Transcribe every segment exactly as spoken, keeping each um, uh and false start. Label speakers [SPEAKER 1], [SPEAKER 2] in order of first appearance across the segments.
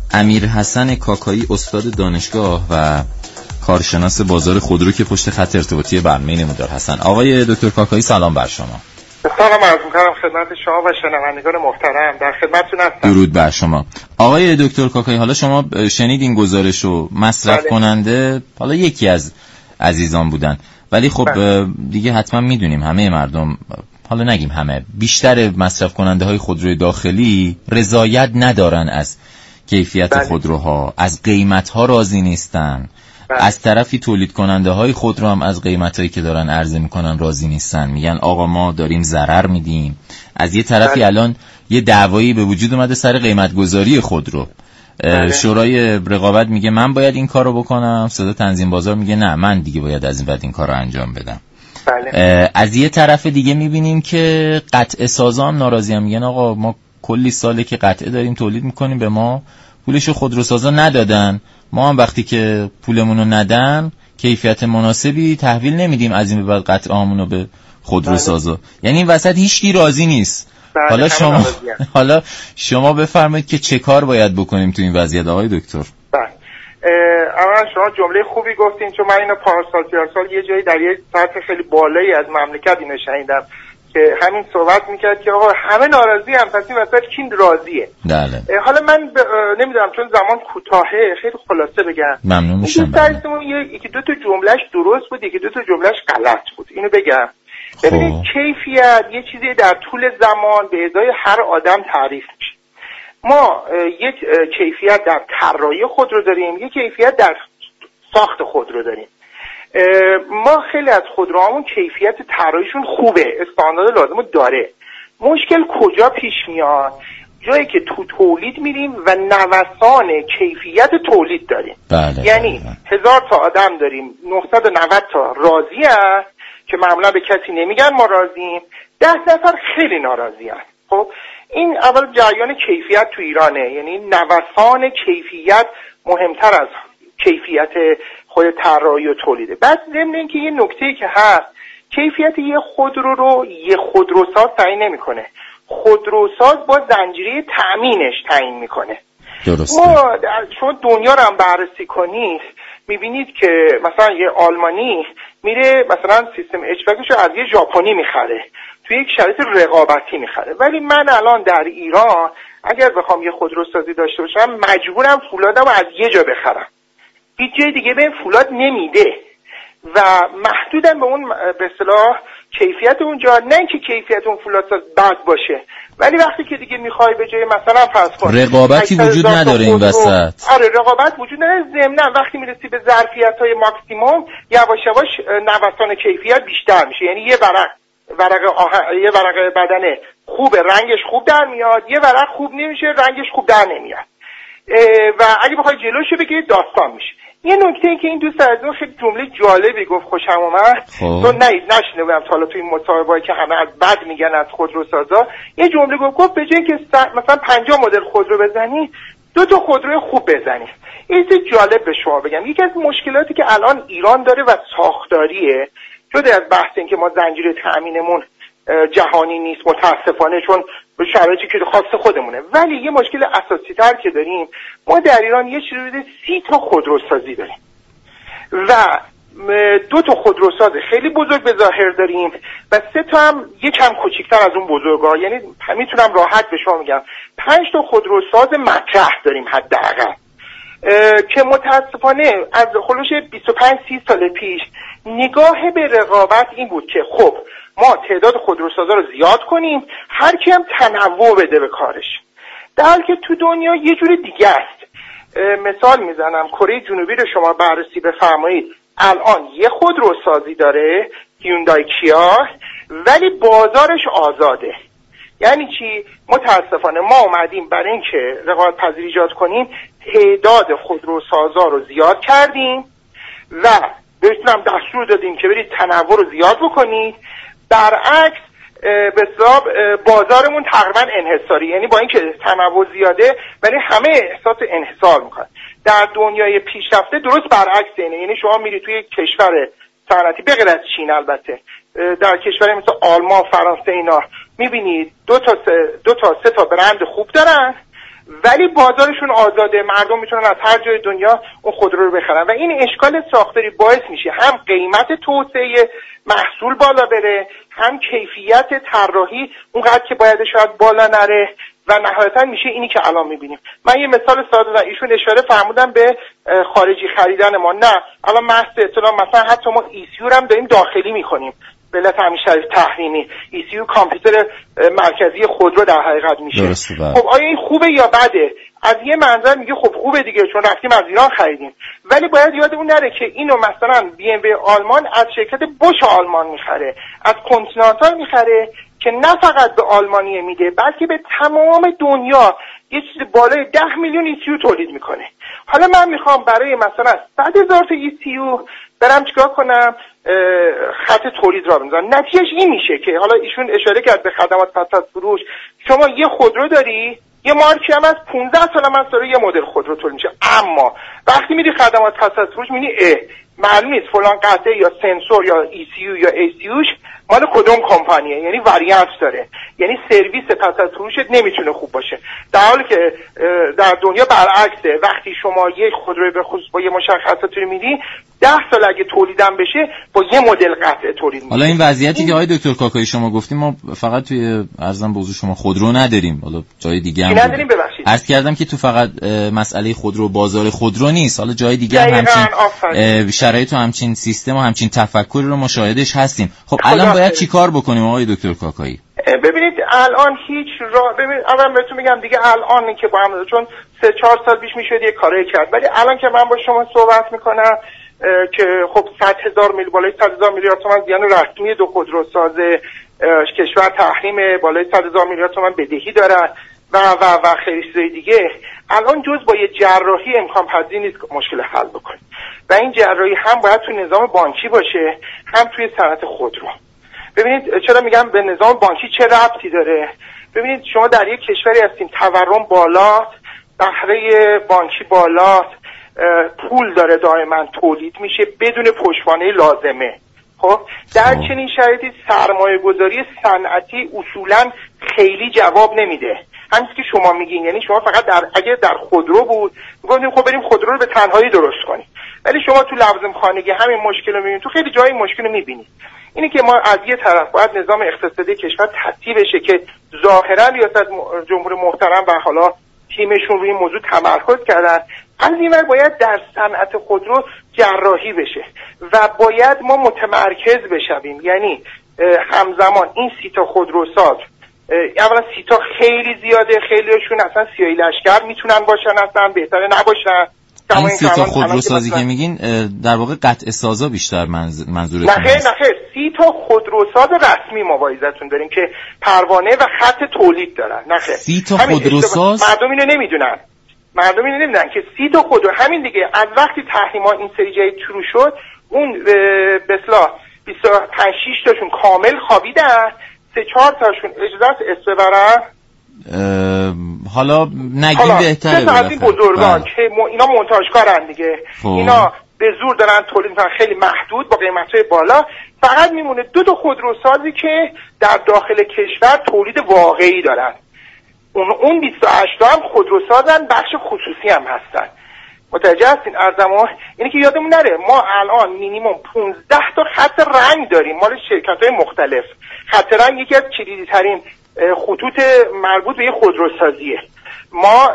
[SPEAKER 1] امیرحسن کاکایی، استاد دانشگاه و کارشناس بازار خودرو که پشت خط ارتباطی برنامه نمودار هستن. آقای دکتر کاکایی سلام بر شما.
[SPEAKER 2] سلام عرض می‌کنم خدمت شما و شنوندگان محترم، در خدمتتون هستم.
[SPEAKER 1] درود بر شما. آقای دکتر کاکایی، حالا شما شنید این گزارش رو، مصرف بله. کننده حالا یکی از عزیزان بودن، ولی خب بله. دیگه حتما میدونیم همه مردم، حالا نگیم همه، بیشتر مصرف کننده های خودروی داخلی رضایت ندارن از کیفیت بله. خودروها، از قیمت‌ها راضی نیستن. بله. از طرفی تولید کننده های خودرو هم از قیمتایی که دارن عرضه میکنن راضی نیستن، میگن آقا ما داریم ضرر میدیم. از یه طرفی بله. الان یه دعوایی به وجود اومده سر قیمت گذاری خودرو. بله. شورای رقابت میگه من باید این کارو بکنم، صدا تنظیم بازار میگه نه من دیگه باید از این بعد این کارو انجام بدم. بله. از یه طرف دیگه میبینیم که قطعه سازان ناراضی هم، میگن آقا ما کلی ساله که قطعه داریم تولید میکنیم، به ما پولشو خودروسازا ندادن، ما هم وقتی که پولمونو ندن کیفیت مناسبی تحویل نمیدیم، از این به بعد قطعه‌هامونو به خودروسازا. بله. یعنی این وسط هیچکی راضی نیست. بله. حالا شما حالا شما بفرمایید که چه کار باید بکنیم تو این وضعیت آقای دکتر؟
[SPEAKER 2] بله. اولا شما جمله خوبی گفتین، چون من اینو پارسال پیارسال یه جایی در یه سطح خیلی بالایی از مملکت اینو شنیدم که همین صحبت میکرد که آقا همه ناراضی هم، پس این وسط کی راضیه؟
[SPEAKER 1] بله.
[SPEAKER 2] حالا من ب... نمیدونم چون زمان کوتاهه خیلی خلاصه بگم.
[SPEAKER 1] ممنون میشم.
[SPEAKER 2] درستمون یکی دو تا جملهش درست بود، یکی دو تا جملهش غلط بود. اینو بگم. ببینید کیفیت یه چیزی در طول زمان به ازای هر آدم تعریف میشه. ما یک کیفیت در طراحی خودرو داریم، یک کیفیت در ساخت خودرو داریم. ما خیلی از خودروهامون کیفیت طراحیشون خوبه، استاندارد لازمو داره. مشکل کجا پیش میاد؟ جایی که تو تولید میریم و نوسان کیفیت تولید داریم.
[SPEAKER 1] بله،
[SPEAKER 2] یعنی
[SPEAKER 1] بله.
[SPEAKER 2] هزار تا آدم داریم، نهصد و نود تا راضی هست که معمولا به کسی نمیگن ما راضیم، ده نفر خیلی ناراضی هست. خب این اول جریان کیفیت تو ایرانه، یعنی نوسان کیفیت مهمتر از کیفیت خود طراحی و تولیده. بعد ضمن اینکه یه نکته‌ای که هست، کیفیت یه خودرو رو یه خودروساز تعیین نمی‌کنه، خودروساز با زنجیره تأمینش تعیین می‌کنه.
[SPEAKER 1] درسته.
[SPEAKER 2] ما شما دنیا رو هم بررسی کنید می‌بینید که مثلا یه آلمانی میره مثلا سیستم اچ‌وکش رو از یه ژاپنی می‌خره، توی یک شرایط رقابتی می‌خره. ولی من الان در ایران اگر بخوام یه خودروسازی داشته باشم مجبورم فولادم رو از یه جا بخرم، هیچ جای دیگه به فولاد نمیده و محدودن به اون به اصطلاح کیفیت اونجا. نه اینکه کیفیت اون فولادساز بد باشه، ولی وقتی که دیگه میخوای به جای مثلا فرض کن
[SPEAKER 1] رقابتی وجود نداره این وسط.
[SPEAKER 2] آره رقابت وجود نداره. ضمن وقتی میرسی به ظرفیت‌های ماکسیموم یواش یواش نوسان کیفیت بیشتر میشه. یعنی یه ورق ورق آه... یه ورق بدن خوب رنگش خوب در میاد، یه ورق خوب نمیشه رنگش خوب در نمیاد و اگه بخوای جلوشو بگیری داستان میشه. یه نکته این که این دوست عزیزم خیلی جمله جالبی گفت، خوشم اومد. تو نه نشنیده بودم تا حالا تو این مصاحبه‌ای که همه از بد میگن از خودروسازا. یه جمله گفت گفت به جای اینکه مثلا پنجاه مدل خودرو بزنی دو تا خودرو خوب بزنی. این چیز جالب به شما بگم، یکی از مشکلاتی که الان ایران داره و ساختاریه، جدا از بحث این که ما زنجیره تأمینمون جهانی نیست متاسفانه، چون به شرایطی که خاص خودمونه، ولی یه مشکل اساسی تر که داریم، ما در ایران یه چیزی بوده سی تا خودروسازی داریم و دو تا خودروساز خیلی بزرگ به ظاهر داریم و سه تا هم یکم کوچیک‌تر از اون بزرگا، یعنی میتونم راحت به شما میگم پنج تا خودروساز مطرح داریم حداقل، که متاسفانه از خلوش بیست و پنج سی سال پیش نگاه به رقابت این بود که خب ما تعداد خودروسازا رو زیاد کنیم، هر کی هم تنوع بده به کارش، در حالی که تو دنیا یه جور دیگه است. مثال میزنم، کره جنوبی رو شما بررسی بفرمایید، الان یه خودروسازی داره هیوندای کیا، ولی بازارش آزاده. یعنی چی؟ متاسفانه ما اومدیم برای اینکه رقابت پذیری ایجاد کنیم تعداد خودروسازا رو زیاد کردیم و بهتونم دستور دادیم که برید تنوع رو زیاد بکنید، برعکس به حساب بازارمون تقریبا انحصاری، یعنی با اینکه تنوع زیاده ولی همه احساس انحصار میکنن. در دنیای پیشرفته درست برعکس اینه، یعنی شما میری توی کشور صنعتی به غیر از چین البته، در کشوری مثل آلمان، فرانسه اینا میبینید دو تا سه، دو تا سه تا برند خوب دارن ولی بازارشون آزاده، مردم میتونن از هر جای دنیا اون خودرو رو بخرن و این اشکال ساختاری باعث میشه هم قیمت توسعه محصول بالا بره، هم کیفیت طراحی اونقدر که باید شاید بالا نره و نهایتا میشه اینی که الان میبینیم. من یه مثال ساده دادم، ایشون اشاره فرمودن به خارجی خریدن ما. نه، الان محض اطلاع مثلا حتی ما ایسیو هم داریم داخلی میکنیم به علت همین شرایط تحریمی. ایسیو کامپیوتر مرکزی خودرو در حقیقت میشه. خب آیا این خوبه یا بده؟ از یه منظر میگه خب خوبه دیگه چون رفتیم از ایران خریدیم، ولی باید یادمون نره که اینو مثلا بی ام و آلمان از شرکت بوش آلمان میخره، از کنتینانتال میخره که نه فقط به آلمانیه میده بلکه به تمام دنیا یه چیز بالای ده میلیون ایسیو تولید میکنه. حالا من میخوام برای مثلا صد هزار تا ایسیو برم چیکار کنم؟ خط تولید را بندازم. نتیجهش این میشه که حالا ایشون اشاره کرد به خدمات پس از فروش. شما یه خودرو داری، یه مارکی هم از پانزده سال هم از داره یه مدل خودرو تولید میشه، اما وقتی میری خدمات پس از فروش میبینی اه معلوم نیست فلان قطعه یا سنسور یا ای سی یو یا ای سی یوش مال کدوم کمپانیه، یعنی واریانت داره، یعنی سرویس پس از فروشت نمیتونه خوب باشه، در حالی که در دنیا برعکسه. وقتی شما یک خودرو به خصوص با یه مشخصاتی میدی ده سال اگه تولیدم بشه با یه مدل قطعه تولید میشه.
[SPEAKER 1] حالا این وضعیتی این... که آقای دکتر کاکایی شما گفتیم ما فقط توی ارزم به حضور شما خودرو نداریم، حالا جای دیگه هم
[SPEAKER 2] نداریم. ببخشید
[SPEAKER 1] عرض کردم که تو فقط مسئله خودرو بازار خودرو نیست، حالا جای دیگه هم همچین شرایط و همچین سیستم و همچین تفکری رو مشاهدش هستیم. خب الان باید چیکار بکنیم آقای دکتر کاکایی؟
[SPEAKER 2] ببینید الان هیچ راه، ببینید اول بهتون میگم دیگه الان که با هم چون سه چهار سال پیش میشد یه کاری کرد، ولی الان که من با شما صحبت میکنم که خب صد هزار میلیارد بالای صد هزار میلیارد تومان زیان رسمی دو خودروساز کشور تحریم، بالای صد هزار میلیارد تومان بدهی دارن و و و خیلی چیزای دیگه. الان جز با یه جراحی امکان پذیر نیست مشکل حل بکنیم و این جراحی هم باید تو نظام بانکی باشه هم توی صنعت خودرو. ببینید چرا میگم به نظام بانکی چه ربطی داره؟ ببینید شما در یک کشوری هستین تورم بالاست، بهره بانکی بالاست، پول داره دائما تولید میشه بدون پشتوانه لازمه. خب در چنین شرایطی سرمایه گذاری صنعتی اصولا خیلی جواب نمیده. همین که شما میگین، یعنی شما فقط در اگه در خودرو بود میگفتیم خب بریم خودرو رو به تنهایی درست کنیم، ولی شما تو لوازم خانگی همین مشکل رو میبینید، تو خیلی جای مشکل رو میبینید. اینه که ما از یه طرف باید نظام اقتصادی کشور تصحیح بشه که ظاهرا ریاست جمهور محترم و حالا تیمشون روی این موضوع تمرکز کردن، از این ور باید در صنعت خودرو جراحی بشه و باید ما متمرکز بشویم. یعنی همزمان این سی تا خودروساز، اولا سی تا خیلی زیاده، خیلیشون اصلا سیاهی لشکر میتونن باشن، اصلا بهتره نباشن.
[SPEAKER 1] این سی تا خودروسازی که میگین در واقع قطع سازا بیشتر منظورتون
[SPEAKER 2] هست؟ نه خیر نه خیر سی تا خودروساز رسمی ما با عزتون داریم که پروانه و خط تولید دارن. نه خیر
[SPEAKER 1] سی تا خودروساز
[SPEAKER 2] مردم اینو نمیدونن، مردم اینو نمیدونن که سی تا خودرو همین دیگه. از وقتی تحریما این سری جای شروع شد اون به اصطلاح بیست و پنج شش تاشون کامل خوابیدن، سه چهار تاشون اجازه است اس ببرن.
[SPEAKER 1] حالا نگیم بهتره
[SPEAKER 2] مثلا از این بزرگان که م... اینا مونتاژکارن دیگه خوب. اینا به زور دارن تولید میکنن خیلی محدود با قیمت‌های بالا، فقط میمونه دو تا خودروسازی که در داخل کشور تولید واقعی دارن. اون اون بیست و هشت تا هم خودروسازن، بخش خصوصی هم هستن. متوجه هستین ارزمو؟ اینه که یادمون نره ما الان مینیمم پانزده تا خط رنگ داریم مال شرکت‌های مختلف. خط رنگ یکی از کلیدی‌ترین خطوط مربوط به خودروسازیه. ما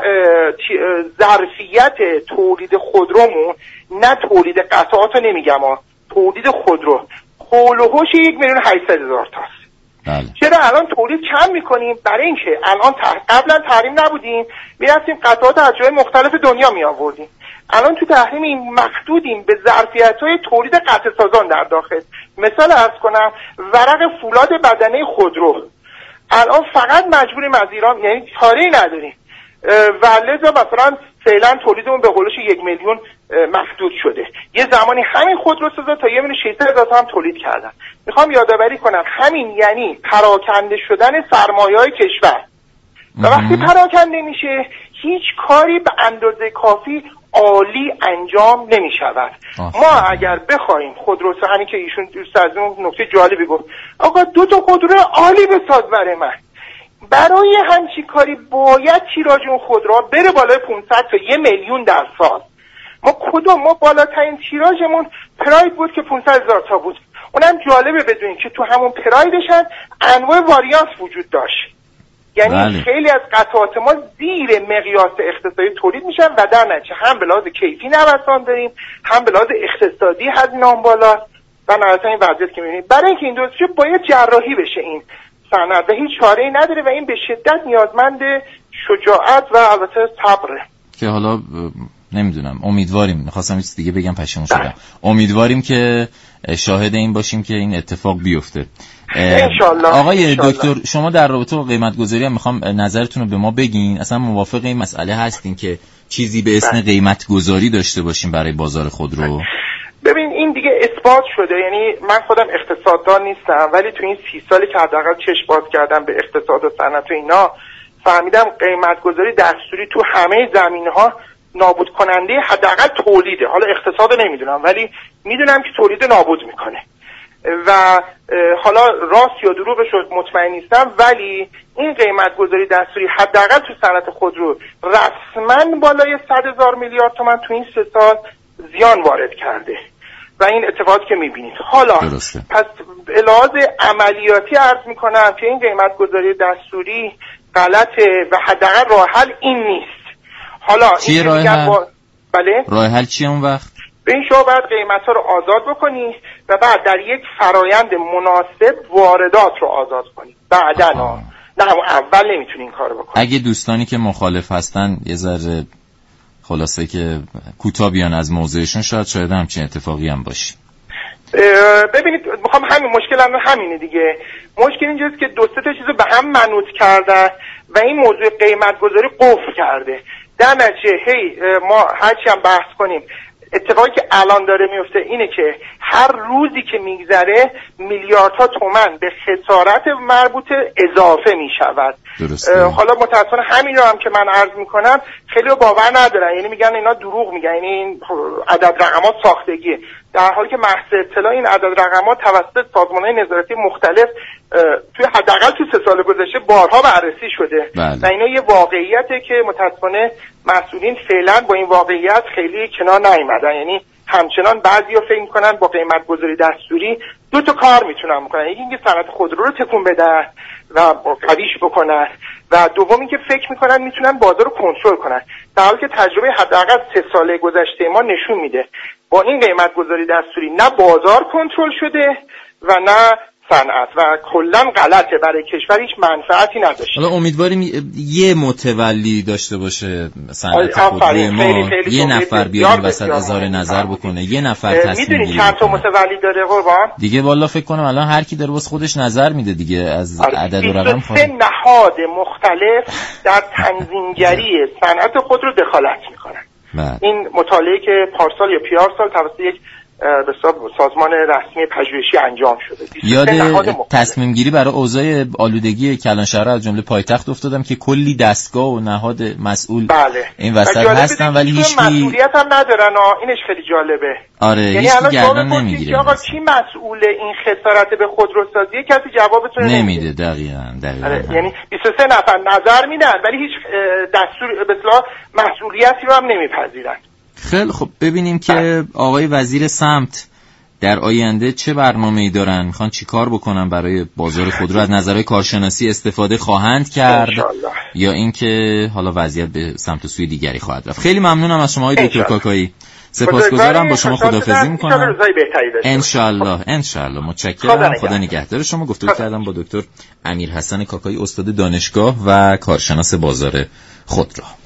[SPEAKER 2] ظرفیت تولید خودرومون، نه تولید قطعات رو نمیگم ها، تولید خودرو حول و حوش یک میلیون هشتصد هزار تاست.
[SPEAKER 1] بله.
[SPEAKER 2] چرا الان تولید کم میکنیم؟ برای اینکه الان تح... قبلا تحریم نبودیم، میرفتیم قطعات از جای مختلف دنیا می آوردیم. الان تو تحریم محدودیم به ظرفیت‌های تولید قطع سازان در داخل. مثال عرض کنم، ورق فولاد بدنه خودرو الان فقط مجبوریم از ایران، یعنی چاره‌ای نداریم و لذا مثلا فعلا تولیدمون به قولش یک میلیون محدود شده. یه زمانی همین خودروسازا تا یه میلیون ششصد هزار تا هم تولید کردن. میخوام یادآوری کنم همین یعنی پراکنده شدن سرمایه‌های کشور و وقتی پراکنده میشه هیچ کاری به اندازه کافی عالی انجام نمی شود. ما اگر بخوایم خودرو، همین که ایشون دوست از اون نکته جالبی گفت، آقا دو تا خودرو عالی بساز برای من، برای همچی کاری باید تیراژ اون خودرو بره بالای پانصد تا یک میلیون در سال. ما کدوم ما بالاترین تیراژمون پراید بود که پانصد هزار تا بود. اونم جالبه بدونید که تو همون پرایدش هم انواع واریانت وجود داشت. یعنی بله. خیلی از قطعات ما زیر مقیاس اقتصادی تولید میشن و در نتیجه هم به لحاظ کیفی نوسان داریم، هم به لحاظ اقتصادی هزینه‌ام بالا و نهایتا این وضعیت که می‌بینید. برای اینکه این دوستش باید جراحی بشه این صنعت و هیچ چاره‌ای نداره و این به شدت نیازمند شجاعت و البته صبره.
[SPEAKER 1] که حالا نمیدونم، امیدواریم، می‌خواستم چیز دیگه بگم پشیمون شدم. امیدواریم که شاهد این باشیم که این اتفاق بیفته.
[SPEAKER 2] انشالله.
[SPEAKER 1] آقای انشالله. دکتر شما در رابطه با قیمت گذاری هم میخوام نظرتون رو به ما بگین. اصلا موافق این مسئله هستین که چیزی به اسم قیمت گذاری داشته باشیم برای بازار خودرو؟
[SPEAKER 2] ببین این دیگه اثبات شده، یعنی من خودم اقتصاددان نیستم ولی تو این سی سالی که حداقل چشم باز کردم به اقتصاد و صنعت و اینا فهمیدم قیمت گذاری دستوری تو همه زمینه‌ها نابود کننده حداقل تولیده. حالا اقتصاد نمیدونم ولی میدونم که تولید نابود میکنه و حالا راست یا دروغش رو مطمئن نیستم ولی این قیمت گذاری دستوری حداقل تو صنعت خودرو رسما بالای صد هزار میلیارد تومان تو این سه سال زیان وارد کرده و این اتفاقاتی که میبینید. حالا درسته. پس به لحاظ عملیاتی عرض میکنم که این قیمت گذاری دستوری غلطه و حداقل راه حل این نیست. حالا
[SPEAKER 1] چیه راه حل؟ با...
[SPEAKER 2] بله؟
[SPEAKER 1] راه حل چیه اون وقت؟
[SPEAKER 2] به این شما باید قیمت‌ها رو آزاد بکنی و بعد در یک فرایند مناسب واردات رو آزاد کنی. بعداً نه اول نمیتونی این کارو بکنی.
[SPEAKER 1] اگه دوستانی که مخالف هستن یه ذره خلاصه که کوتاه بیان از موضوعشون شاید شاید همچین اتفاقی هم باشه.
[SPEAKER 2] ببینید میخوام همین مشکل هم همینه دیگه. مشکل اینجاست که دو سه تا چیزو به هم منوط کردن و این موضوع قیمت گذاری قفل کرده. در نتیجه هی ما هرچی هم بحث کنیم اتفاقی که الان داره میفته اینه که هر روزی که میگذره میلیاردها تومان به خسارت مربوطه اضافه میشود. حالا متأسفانه همین رو هم که من عرض میکنم خیلی رو باور ندارن، یعنی میگن اینا دروغ میگن، یعنی این عدد رقمات ساختگیه، در حالی که محض اطلاع این عدد رقمات توسط سازمان‌های نظارتی مختلف توی حداقل تو سه سال گذشته بارها بررسی شده بله. و اینا یه واقعیته که متأسفانه مسئولین فعلا با این واقعیت خیلی کنار نیامدن. یعنی همچنان بعضیا فکر میکنن با قیمت گذاری دستوری دو تا کار میتونن بکنن، یکی اینکه صنعت خودرو رو تکون بدن و قویش بکنن و دوم اینکه فکر میکنن میتونن بازار رو کنترل کنن، در حالی که تجربه حداقل سه ساله گذشته ما نشون میده با این قیمت گذاری دستوری نه بازار کنترل شده و نه صنعت و کلا غلطه، برای کشور هیچ منفعتی نداشته.
[SPEAKER 1] حالا امیدواریم یه متولی داشته باشه صنعت خودروی ما، خیلی خیلی یه نفر بیاد وسط اظهار نظر بکنه، یه نفر تصمیم گیری.
[SPEAKER 2] میدونی چند تا متولی داره قربان؟
[SPEAKER 1] دیگه والا فکر کنم الان هر کی داره واسه خودش نظر میده دیگه از عدد و رقم.
[SPEAKER 2] سه نهاد مختلف در تنظیمگری صنعت خودرو دخالت میکنن. این مطالعه که پارسال یا پیار سال توسط یک به حساب سازمان رسمی پژوهشی انجام شده.
[SPEAKER 1] یاد تصمیم گیری برای اوضاع آلودگی کلانشهر از جمله پایتخت افتادم که کلی دستگاه و نهاد مسئول
[SPEAKER 2] بله.
[SPEAKER 1] این وسط هستن ولی هیچ کی
[SPEAKER 2] مسئولیت هم ندارن. اینش خیلی جالبه.
[SPEAKER 1] آره یعنی هیچ کی گردن نمیگیره.
[SPEAKER 2] آقا کی مسئول این خسارت به خودروسازی؟ کسی جوابتون
[SPEAKER 1] نمیده. دقیقاً دقیقاً
[SPEAKER 2] آره. یعنی بیست و سه نفر نظر میدن ولی هیچ دستور به اصطلاح مسئولیتی رو هم نمیپذیرن.
[SPEAKER 1] خیلی خب ببینیم که آقای وزیر سمت در آینده چه برنامه‌ای دارن، میخوان چی کار بکنن برای بازار خودرو، از نظرهای کارشناسی استفاده خواهند کرد یا اینکه حالا وضعیت به سمت سوی دیگری خواهد رفت. خیلی ممنونم از شما آقای دکتر کاکایی، سپاسگزارم، با شما خداحافظی میکنم. انشالله انشالله متشکرم، خدا نگهدار شما. گفتگو کردم با دکتر امیرحسن کاکایی، استاد دانشگاه و کارشناس بازار خودرو.